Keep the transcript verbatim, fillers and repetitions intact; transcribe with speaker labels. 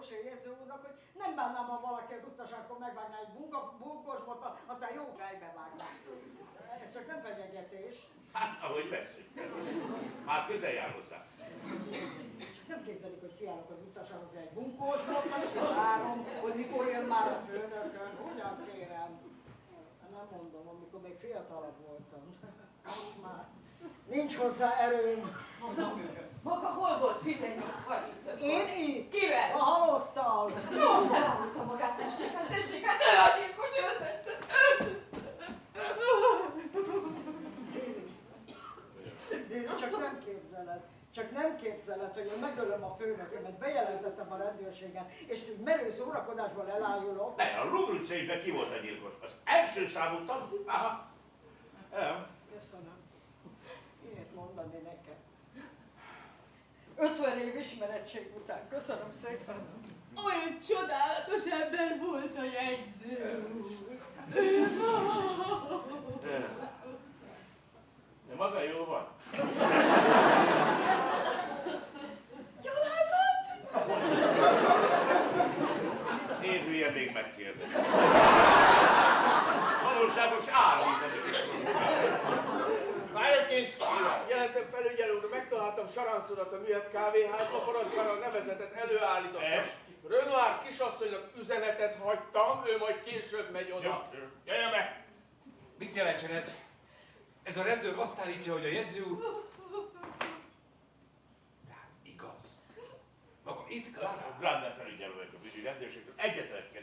Speaker 1: Orsolya jegyző úrnak, hogy nem bánnám, ha valaki az utcasarkon megvágná egy bunkósbottal, aztán jó fejbe vágná. Ez csak nem fenyegetés.
Speaker 2: Hát, ahogy veszünk. Már közel jár hozzá.
Speaker 1: Nem képzelik, hogy kiállok az utcasarkon egy bunkósbottal, és várom, hogy mikor jön már a főnökön. Ugyan kérem. Nem mondom, amikor még fiatalabb voltam. Most már nincs hozzá erőm.
Speaker 3: Maga hol volt tizennyolc harmincöt?
Speaker 1: Én így?
Speaker 3: Kivel?
Speaker 1: A halottal.
Speaker 3: Most elárulta magát, tessék, hát tessék, hát ő a gyilkos, ő tette.
Speaker 1: Csak nem képzeled. Csak nem képzeled, hogy én megölöm a főnökömet, bejelentettem a rendőrségen, és úgy merő szórakozásból elájulok.
Speaker 2: Ne, a Rugrucébe ki volt a gyilkos? Az első számú tag? Aha. Ja.
Speaker 1: Köszönöm. Ilyet mondani nekem. ötven év ismeretség után. Köszönöm szépen.
Speaker 3: Olyan csodálatos ember volt a jegyző.
Speaker 2: De maga jó van?
Speaker 3: Gyalázat?
Speaker 2: Én hülye még megkérdezem. Valóságos árvízet.
Speaker 4: Várjaként, jelentem felügyelő úr, megtaláltam Saransz urat a Műhet kávéházba, parancskára a nevezetet előállítottam. Renoir kisasszonynak üzenetet hagytam, ő majd később megy oda. Jöjjön be!
Speaker 5: Mit jelentsen ez? Ez a rendőr azt állítja, hogy a jegyző úr... De hát igaz. Maga itt Clara?
Speaker 2: Grande felügyelő vagyok a bűnügyi rendőrségtől. Egyetlen